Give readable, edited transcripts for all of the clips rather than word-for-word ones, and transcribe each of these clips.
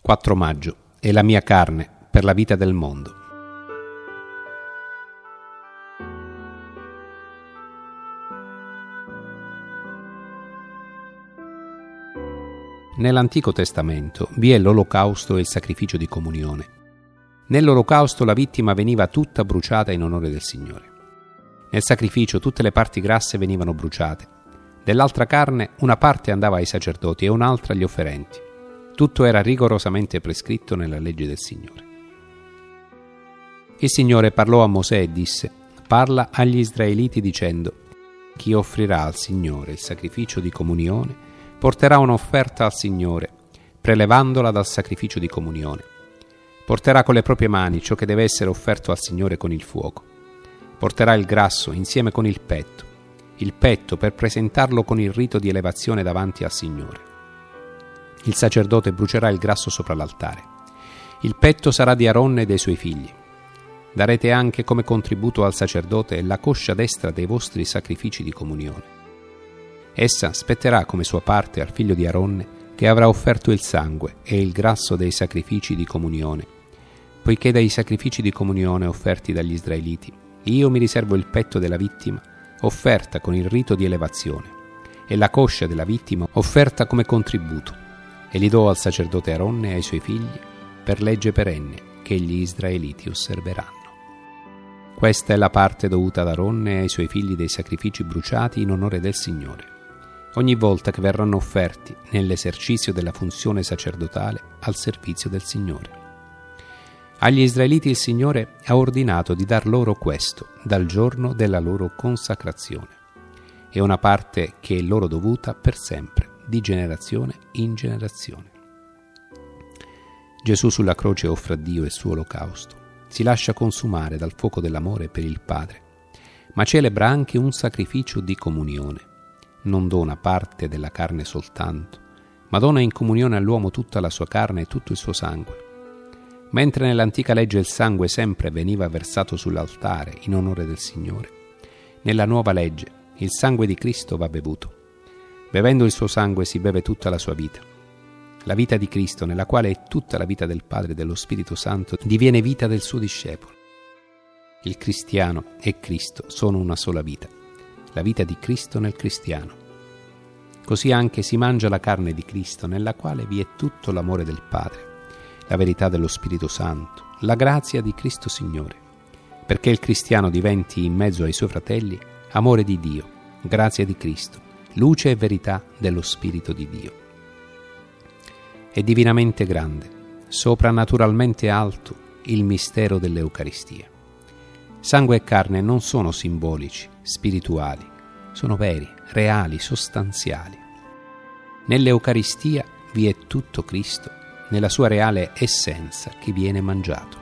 4 maggio. È la mia carne per la vita del mondo. Nell'Antico Testamento vi è l'olocausto e il sacrificio di comunione. Nell'olocausto la vittima veniva tutta bruciata in onore del Signore. Nel sacrificio tutte le parti grasse venivano bruciate. Dell'altra carne una parte andava ai sacerdoti e un'altra agli offerenti. Tutto era rigorosamente prescritto nella legge del Signore. Il Signore parlò a Mosè e disse: «Parla agli Israeliti dicendo: chi offrirà al Signore il sacrificio di comunione porterà un'offerta al Signore, prelevandola dal sacrificio di comunione. Porterà con le proprie mani ciò che deve essere offerto al Signore con il fuoco. Porterà il grasso insieme con il petto per presentarlo con il rito di elevazione davanti al Signore. Il sacerdote brucerà il grasso sopra l'altare. Il petto sarà di Aronne e dei suoi figli. Darete anche come contributo al sacerdote la coscia destra dei vostri sacrifici di comunione. Essa spetterà come sua parte al figlio di Aronne, che avrà offerto il sangue e il grasso dei sacrifici di comunione, poiché dai sacrifici di comunione offerti dagli Israeliti io mi riservo il petto della vittima offerta con il rito di elevazione e la coscia della vittima offerta come contributo, e li do al sacerdote Aronne e ai suoi figli per legge perenne che gli Israeliti osserveranno. Questa è la parte dovuta ad Aronne e ai suoi figli dei sacrifici bruciati in onore del Signore, ogni volta che verranno offerti nell'esercizio della funzione sacerdotale al servizio del Signore. Agli Israeliti il Signore ha ordinato di dar loro questo dal giorno della loro consacrazione. È una parte che è loro dovuta per sempre, di generazione in generazione. Gesù sulla croce offre a Dio il suo olocausto, si lascia consumare dal fuoco dell'amore per il Padre, ma celebra anche un sacrificio di comunione. Non dona parte della carne soltanto, ma dona in comunione all'uomo tutta la sua carne e tutto il suo sangue. Mentre nell'antica legge il sangue sempre veniva versato sull'altare in onore del Signore, nella nuova legge il sangue di Cristo va bevuto. Bevendo il suo sangue si beve tutta la sua vita. La vita di Cristo, nella quale è tutta la vita del Padre e dello Spirito Santo, diviene vita del suo discepolo. Il cristiano e Cristo sono una sola vita, la vita di Cristo nel cristiano. Così anche si mangia la carne di Cristo, nella quale vi è tutto l'amore del Padre, la verità dello Spirito Santo, la grazia di Cristo Signore, perché il cristiano diventi in mezzo ai suoi fratelli amore di Dio, grazia di Cristo, luce e verità dello Spirito di Dio. È divinamente grande, soprannaturalmente alto il mistero dell'Eucaristia. Sangue e carne non sono simbolici, spirituali, sono veri, reali, sostanziali. Nell'Eucaristia vi è tutto Cristo, nella sua reale essenza che viene mangiato.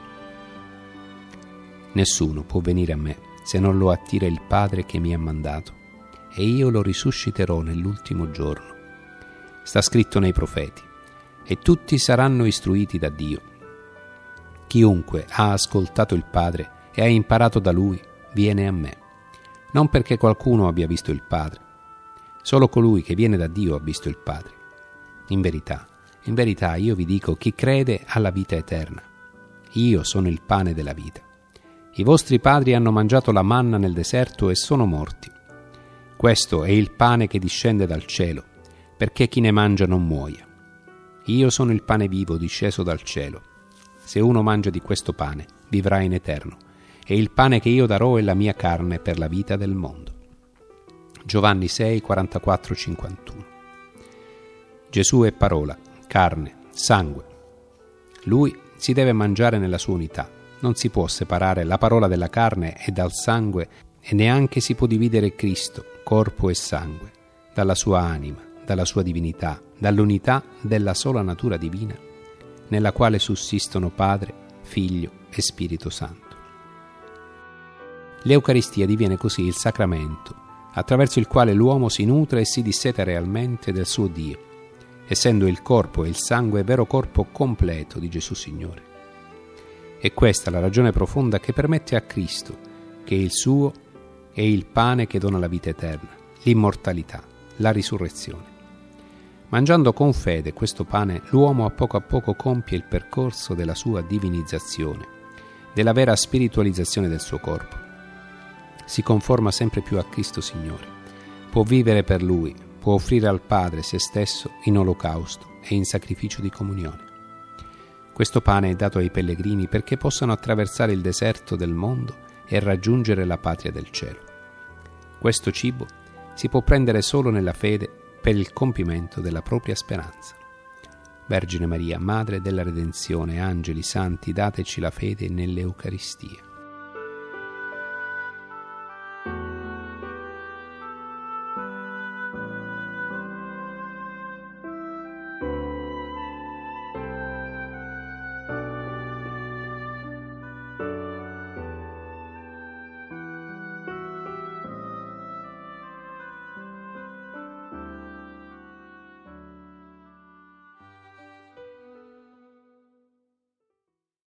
Nessuno può venire a me se non lo attira il Padre che mi ha mandato, e io lo risusciterò nell'ultimo giorno. Sta scritto nei profeti, e tutti saranno istruiti da Dio. Chiunque ha ascoltato il Padre e ha imparato da Lui viene a me, non perché qualcuno abbia visto il Padre. Solo colui che viene da Dio ha visto il Padre. In verità io vi dico, chi crede ha la vita eterna. Io sono il pane della vita. I vostri padri hanno mangiato la manna nel deserto e sono morti. Questo è il pane che discende dal cielo, perché chi ne mangia non muoia. Io sono il pane vivo disceso dal cielo. Se uno mangia di questo pane, vivrà in eterno, e il pane che io darò è la mia carne per la vita del mondo. Giovanni 6, 44, 51. Gesù è parola, carne, sangue. Lui si deve mangiare nella sua unità. Non si può separare la parola della carne e dal sangue, e neanche si può dividere Cristo, corpo e sangue, dalla sua anima, dalla sua divinità, dall'unità della sola natura divina, nella quale sussistono Padre, Figlio e Spirito Santo. L'Eucaristia diviene così il sacramento attraverso il quale l'uomo si nutre e si disseta realmente del suo Dio, essendo il corpo e il sangue vero corpo completo di Gesù Signore. È questa la ragione profonda che permette a Cristo, che il suo è il pane che dona la vita eterna, l'immortalità, la risurrezione. Mangiando con fede questo pane, l'uomo a poco compie il percorso della sua divinizzazione, della vera spiritualizzazione del suo corpo. Si conforma sempre più a Cristo Signore, può vivere per Lui, può offrire al Padre se stesso in olocausto e in sacrificio di comunione. Questo pane è dato ai pellegrini perché possano attraversare il deserto del mondo e raggiungere la patria del cielo. Questo cibo si può prendere solo nella fede per il compimento della propria speranza. Vergine Maria, Madre della Redenzione, angeli santi, dateci la fede nell'Eucaristia.